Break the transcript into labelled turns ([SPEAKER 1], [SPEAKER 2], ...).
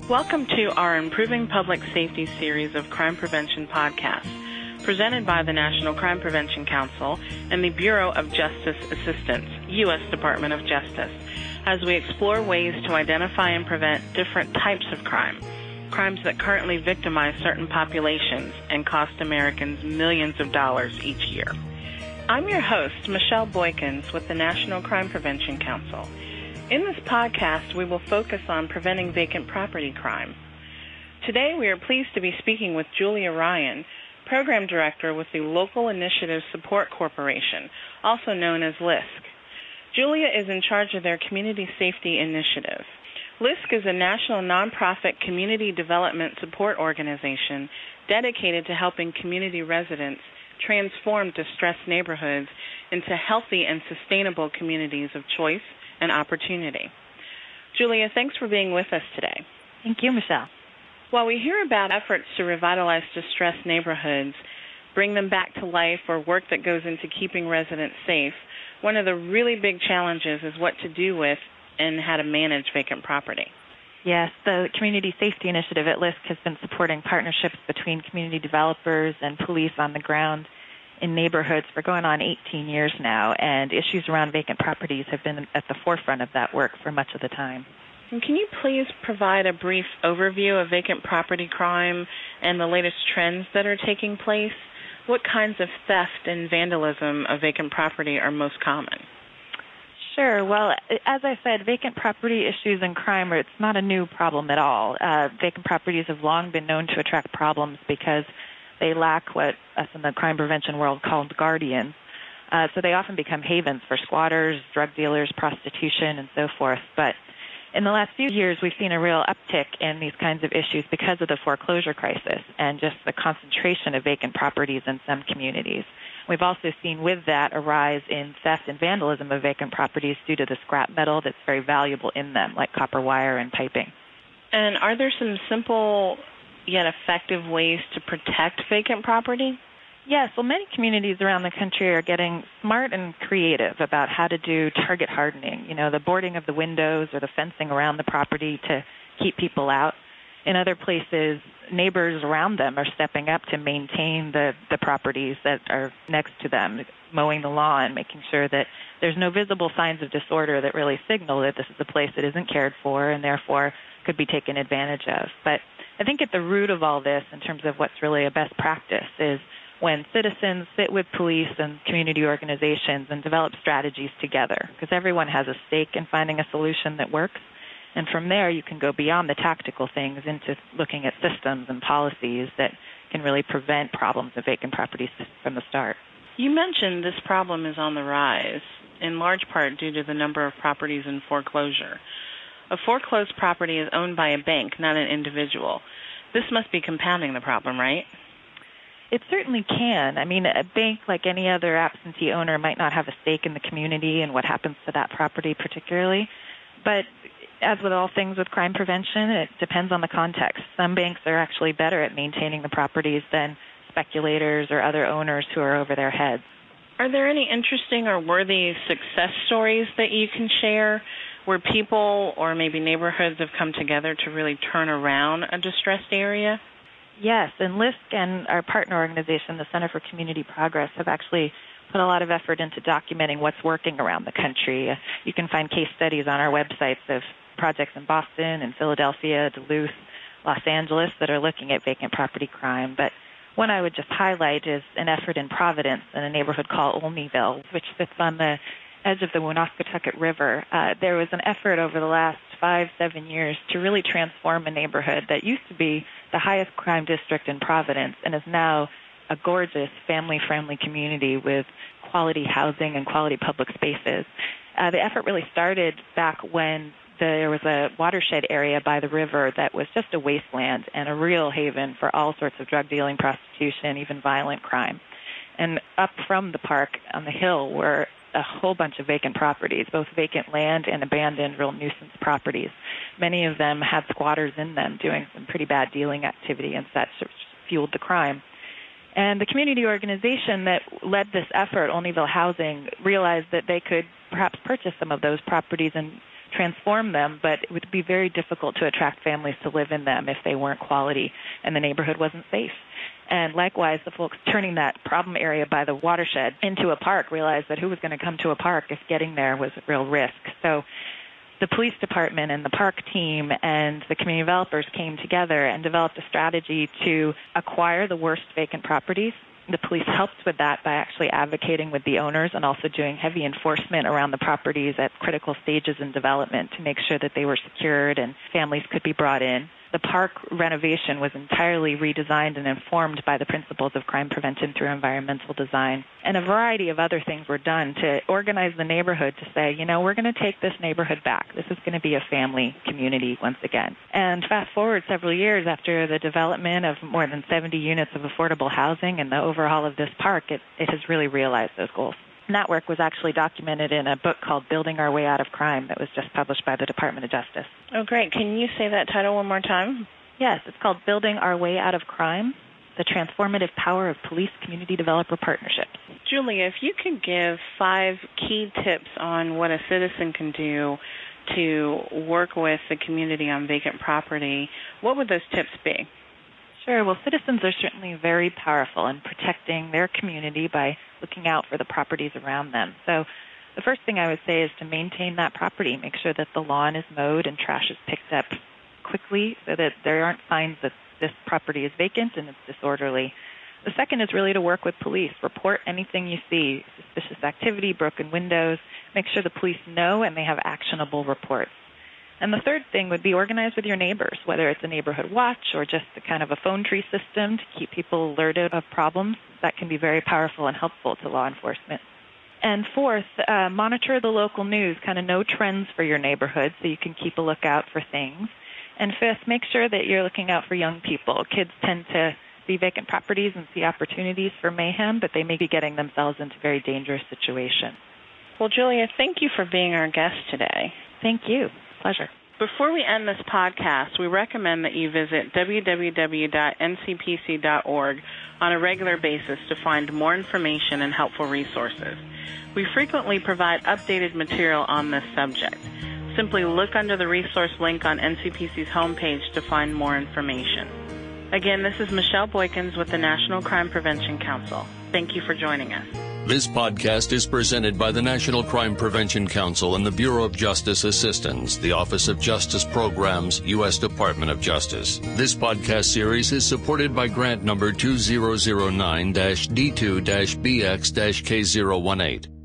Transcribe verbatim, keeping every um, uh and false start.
[SPEAKER 1] Welcome to our Improving Public Safety series of crime prevention podcasts, presented by the National Crime Prevention Council and the Bureau of Justice Assistance, U S Department of Justice, as we explore ways to identify and prevent different types of crime, crimes that currently victimize certain populations and cost Americans millions of dollars each year. I'm your host, Michelle Boykins, with the National Crime Prevention Council. In this podcast, we will focus on preventing vacant property crime. Today, we are pleased to be speaking with Julia Ryan, Program Director with the Local Initiative Support Corporation, also known as L I S C. Julia is in charge of their Community Safety Initiative. L I S C is a national nonprofit community development support organization dedicated to helping community residents transform distressed neighborhoods into healthy and sustainable communities of choice and opportunity. Julia, thanks for being with us today.
[SPEAKER 2] Thank you, Michelle.
[SPEAKER 1] While we hear about efforts to revitalize distressed neighborhoods, bring them back to life, or work that goes into keeping residents safe, one of the really big challenges is what to do with and how to manage vacant property.
[SPEAKER 2] Yes, the Community Safety Initiative at L I S C has been supporting partnerships between community developers and police on the ground in neighborhoods for going on eighteen years now, and issues around vacant properties have been at the forefront of that work for much of the time.
[SPEAKER 1] And can you please provide a brief overview of vacant property crime and the latest trends that are taking place? What kinds of theft and vandalism of vacant property are most common?
[SPEAKER 2] Sure. Well, as I said, vacant property issues and crime, it's not a new problem at all. Uh, vacant properties have long been known to attract problems because they lack what us in the crime prevention world called guardians. Uh, so they often become havens for squatters, drug dealers, prostitution, and so forth. But in the last few years, we've seen a real uptick in these kinds of issues because of the foreclosure crisis and just the concentration of vacant properties in some communities. We've also seen with that a rise in theft and vandalism of vacant properties due to the scrap metal that's very valuable in them, like copper wire and piping.
[SPEAKER 1] And are there some simple yet effective ways to protect vacant property?
[SPEAKER 2] Yes, well, many communities around the country are getting smart and creative about how to do target hardening, you know, the boarding of the windows or the fencing around the property to keep people out. In other places, neighbors around them are stepping up to maintain the, the properties that are next to them, mowing the lawn, making sure that there's no visible signs of disorder that really signal that this is a place that isn't cared for and therefore could be taken advantage of. But I think at the root of all this, in terms of what's really a best practice, is when citizens sit with police and community organizations and develop strategies together, because everyone has a stake in finding a solution that works. And from there, you can go beyond the tactical things into looking at systems and policies that can really prevent problems of vacant properties from the start.
[SPEAKER 1] You mentioned this problem is on the rise, in large part due to the number of properties in foreclosure. A foreclosed property is owned by a bank, not an individual. This must be compounding the problem, right?
[SPEAKER 2] It certainly can. I mean, a bank, like any other absentee owner, might not have a stake in the community and what happens to that property particularly. But as with all things with crime prevention, it depends on the context. Some banks are actually better at maintaining the properties than speculators or other owners who are over their heads.
[SPEAKER 1] Are there any interesting or worthy success stories that you can share where people or maybe neighborhoods have come together to really turn around a distressed area?
[SPEAKER 2] Yes, and L I S C and our partner organization, the Center for Community Progress, have actually put a lot of effort into documenting what's working around the country. You can find case studies on our websites of projects in Boston and Philadelphia, Duluth, Los Angeles that are looking at vacant property crime. But one I would just highlight is an effort in Providence in a neighborhood called Olneyville, which sits on the edge of the Woonasquatucket River. Uh, there was an effort over the last five, seven years to really transform a neighborhood that used to be the highest crime district in Providence and is now a gorgeous family-friendly community with quality housing and quality public spaces. Uh, the effort really started back when there was a watershed area by the river that was just a wasteland and a real haven for all sorts of drug dealing, prostitution, even violent crime. And up from the park on the hill were a whole bunch of vacant properties, both vacant land and abandoned real nuisance properties. Many of them had squatters in them doing some pretty bad dealing activity and such, which fueled the crime. And the community organization that led this effort, Olneyville Housing, realized that they could perhaps purchase some of those properties and transform them, but it would be very difficult to attract families to live in them if they weren't quality and the neighborhood wasn't safe. And likewise, the folks turning that problem area by the watershed into a park realized that who was going to come to a park if getting there was a real risk. So the police department and the park team and the community developers came together and developed a strategy to acquire the worst vacant properties. The police helped with that by actually advocating with the owners and also doing heavy enforcement around the properties at critical stages in development to make sure that they were secured and families could be brought in. The park renovation was entirely redesigned and informed by the principles of crime prevention through environmental design. And a variety of other things were done to organize the neighborhood to say, you know, we're going to take this neighborhood back. This is going to be a family community once again. And fast forward several years after the development of more than seventy units of affordable housing and the overhaul of this park, it, it has really realized those goals. And that work was actually documented in a book called Building Our Way Out of Crime that was just published by the Department of Justice.
[SPEAKER 1] Oh, great. Can you say that title one more time?
[SPEAKER 2] Yes, it's called Building Our Way Out of Crime, The Transformative Power of Police-Community Developer Partnerships.
[SPEAKER 1] Julia, if you could give five key tips on what a citizen can do to work with the community on vacant property, what would those tips be?
[SPEAKER 2] Sure. Well, citizens are certainly very powerful in protecting their community by looking out for the properties around them. So the first thing I would say is to maintain that property. Make sure that the lawn is mowed and trash is picked up quickly so that there aren't signs that this property is vacant and it's disorderly. The second is really to work with police. Report anything you see, suspicious activity, broken windows. Make sure the police know and they have actionable reports. And the third thing would be organize with your neighbors, whether it's a neighborhood watch or just a kind of a phone tree system to keep people alerted of problems. That can be very powerful and helpful to law enforcement. And fourth, uh, monitor the local news, kind of know trends for your neighborhood so you can keep a lookout for things. And fifth, make sure that you're looking out for young people. Kids tend to see vacant properties and see opportunities for mayhem, but they may be getting themselves into very dangerous situations.
[SPEAKER 1] Well, Julia, thank you for being our guest today.
[SPEAKER 2] Thank you. Pleasure.
[SPEAKER 1] Before we end this podcast, we recommend that you visit w w w dot n c p c dot org on a regular basis to find more information and helpful resources. We frequently provide updated material on this subject. Simply look under the resource link on N C P C's homepage to find more information. Again, this is Michelle Boykins with the National Crime Prevention Council. Thank you for joining us.
[SPEAKER 3] This podcast is presented by the National Crime Prevention Council and the Bureau of Justice Assistance, the Office of Justice Programs, U S Department of Justice. This podcast series is supported by grant number two zero zero nine D two B X K zero one eight.